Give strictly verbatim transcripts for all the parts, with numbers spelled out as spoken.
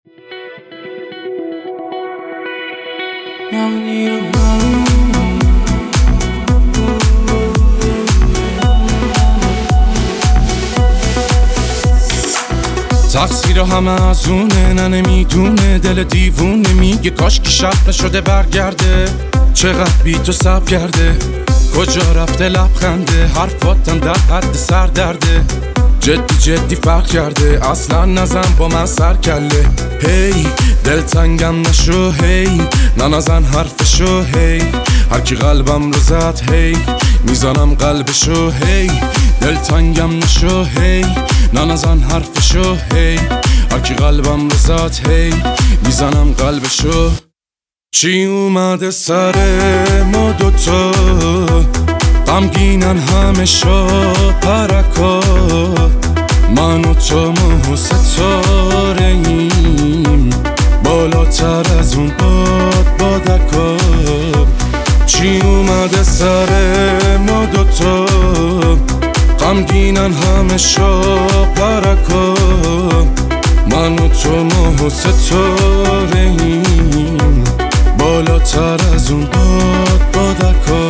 تقصیر همه از اونه، نه نمیدونه، دل دیوونه میگه کاش که شب نشده برگرده. چقدر بی تو صبر کرده، کجا رفته لبخنده، حرفاتم در حد سر درده. جدی جدی فرق کرده، اصلا نزن با من سر کله. هی دل تنگم نشو، هی ننزن حرفشو، هی هر کی قلبم رو زد، هی میزنم قلبشو. هی دل تنگم نشو، هی ننزن حرفشو، هی هر کی قلبم رو زد، هی میزنم قلبشو. چی اومده سر ما دوتا، غمگینن همه شا پرکا، من و تو ماه و ستاره ایم، بالاتر از اون باد بادکا. چی اومده سر ما دوتا، غمگینن همه شا پرکا، من و تو ماه و ستاره ایم، بالاتر از اون باد بادکا.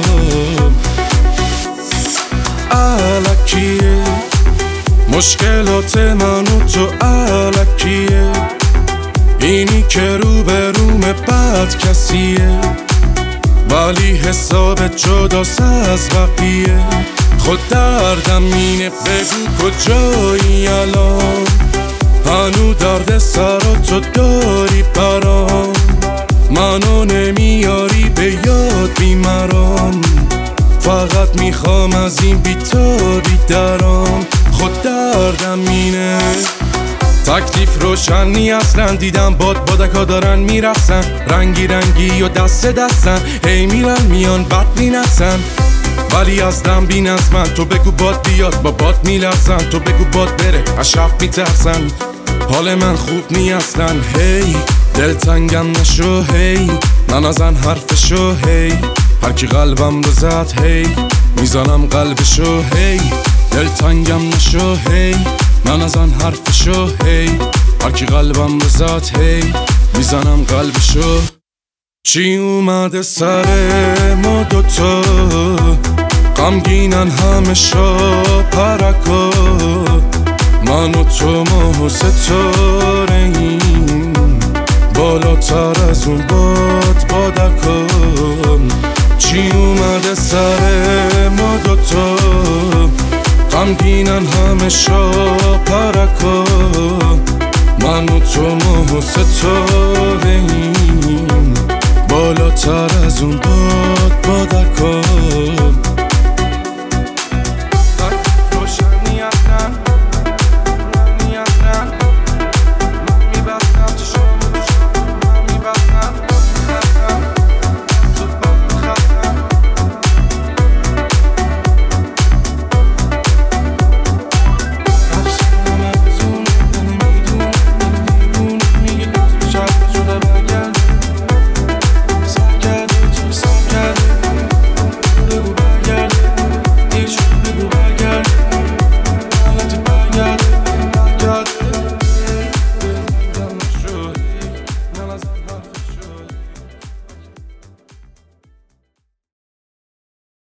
الکیه مشکلات من و تو، الکیه اینی که رو به روم بد کسیه، ولی حساب جداست از بقیه. خود دردم اینه، بگو کجایی الان، هنو درد سراتو داری برام، منو نمیاری به یاد بیمرام، فقط میخوام از این بیتابی درام. خود دردم اینه، تکلیف روشنی اصلا، دیدم باد بادکا دارن میرخصن، رنگی رنگی و دست دستن، هی میرن میان بد مینفسن، ولی از دم بین از من. تو بگو باد بیاد با باد میلرزن، تو بگو باد بره از شب میترسن، حال من خوب نی اصلا. هی دل تنگم نشو، هی ننزن حرفشو، هی هر کی قلبم رو زد، هی میزنم قلبشو. هی دل تنگم نشو، هی ننزن حرفشو، هی هر کی قلبم رو زد، هی میزنم قلبشو. چی اومده سر ما دوتا، غمگینن همه شا پرکا، من و تو ماه و ستاره ایم، بالاتر از اون باد بادکا. چی اومده سر ما دوتا، غمگینن همه شا پرکا، من و تو ماه و ستاره ایم، بالاتر از اون باد بادکا.